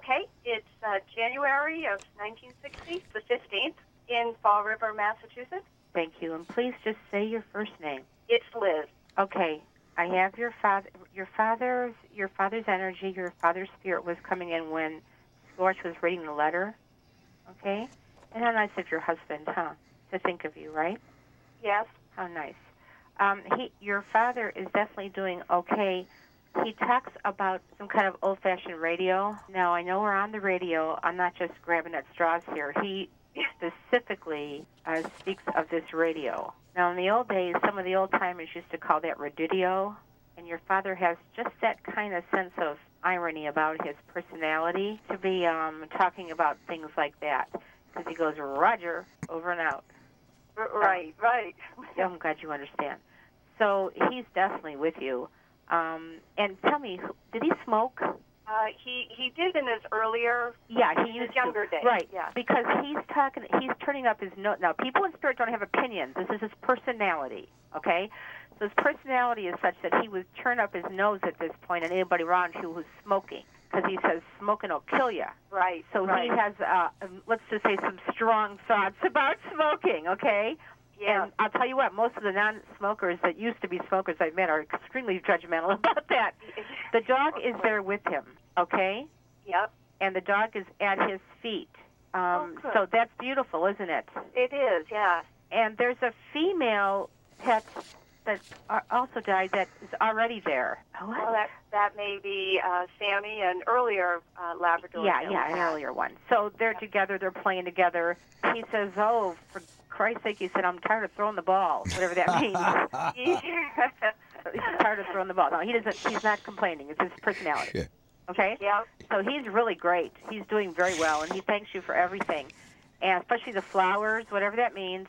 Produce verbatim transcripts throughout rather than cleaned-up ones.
Okay, it's uh, January of nineteen sixty, the fifteenth, in Fall River, Massachusetts. Thank you. And please just say your first name. It's Liz. Okay. I have your father, your father's, your father's energy, your father's spirit was coming in when George was reading the letter. Okay? And how nice of your husband, huh? To think of you, right? Yes. How nice. Um, he, your father is definitely doing okay. He talks about some kind of old-fashioned radio. Now, I know we're on the radio. I'm not just grabbing at straws here. He specifically uh, speaks of this radio. Now, in the old days, some of the old-timers used to call that radio, and your father has just that kind of sense of irony about his personality to be um, talking about things like that, because he goes, Roger, over and out. R- right, right. I'm glad you understand. So he's definitely with you. Um, and tell me, did he smoke? Uh, he he did in his earlier, yeah, he in used his younger to. days. Right, yeah. because he's talking, he's turning up his nose. Now, people in spirit don't have opinions. This is his personality, okay? So his personality is such that he would turn up his nose at this point at anybody around you who's smoking, because he says smoking will kill you. Right, So right. he has, uh, let's just say, some strong thoughts about smoking, okay? Yeah. And I'll tell you what, most of the non-smokers that used to be smokers I've met are extremely judgmental about that. The dog is there with him, okay? Yep. And the dog is at his feet. Um, Oh, good. so that's beautiful, isn't it? It is, yeah. And there's a female pet that a- also died that is already there. Well, that that may be uh, Sammy, an earlier uh, Labrador. Yeah, that we yeah, an had. earlier one. So they're together, they're playing together. He says, oh, for Christ's sake, he said, I'm tired of throwing the ball, whatever that means. He's tired of throwing the ball. No, he doesn't, he's not complaining. It's his personality. Okay? Yep. So he's really great. He's doing very well, and he thanks you for everything, and especially the flowers, whatever that means.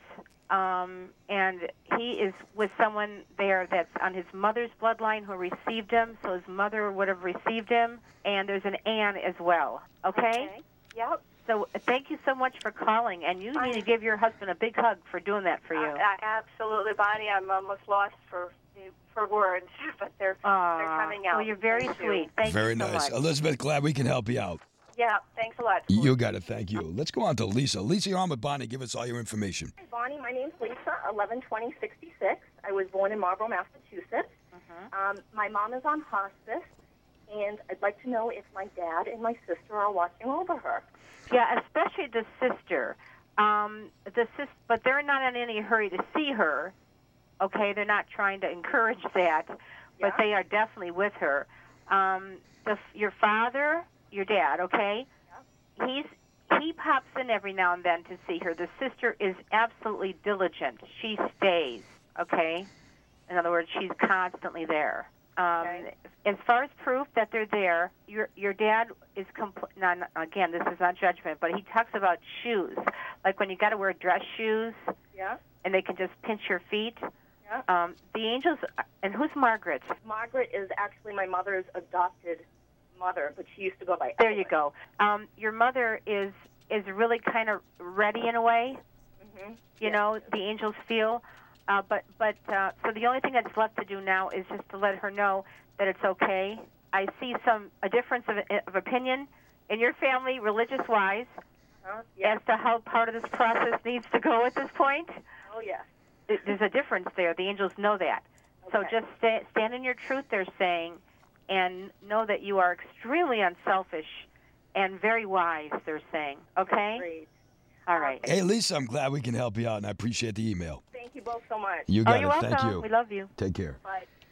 Um, and he is with someone there that's on his mother's bloodline who received him, so his mother would have received him, and there's an Ann as well. Okay? Okay. Yep. So thank you so much for calling, and you need to give your husband a big hug for doing that for you. Uh, absolutely, Bonnie. I'm almost lost for for words, but they're Aw, they're coming out. Well, you're very Thank you. sweet. Thank Very you so nice. much. Elizabeth, glad we can help you out. Yeah, thanks a lot. You got it. Thank you. Let's go on to Lisa. Lisa, you're on with Bonnie. Give us all your information. Hi, Bonnie. My name's Lisa, eleven twenty sixty-six. I was born in Marlborough, Massachusetts. Mhm. Um, my mom is on hospice, and I'd like to know if my dad and my sister are watching over her. Yeah, especially the sister. Um, the sis, but they're not in any hurry to see her. Okay, they're not trying to encourage that, but Yeah. they are definitely with her. Um, the, your father, your dad, okay? Yeah. He's he pops in every now and then to see her. The sister is absolutely diligent. She stays, okay? In other words, she's constantly there. Um, Okay. As far as proof that they're there, your your dad is compl- not, again, this is not judgment, but he talks about shoes, like when you got to wear dress shoes Yeah. and they can just pinch your feet. Yeah. Um, the angels, and who's Margaret? Margaret is actually my mother's adopted mother, but she used to go by There you Evelyn. go. Um, your mother is is really kind of ready in a way. Mm-hmm. You know, the angels feel. Uh, but but uh, so the only thing that's left to do now is just to let her know that it's okay. I see some a difference of, of opinion in your family, religious wise, Uh-huh. Yeah. as to how part of this process needs to go at this point. Oh, yes. Th- There's a difference there. The angels know that. So Okay. just sta stand in your truth, they're saying, and know that you are extremely unselfish and very wise, they're saying. Okay? Great. All right. Hey, Lisa, I'm glad we can help you out, and I appreciate the email. Thank you both so much. You Oh, got you're it. welcome. Thank you. We love you. Take care. Bye.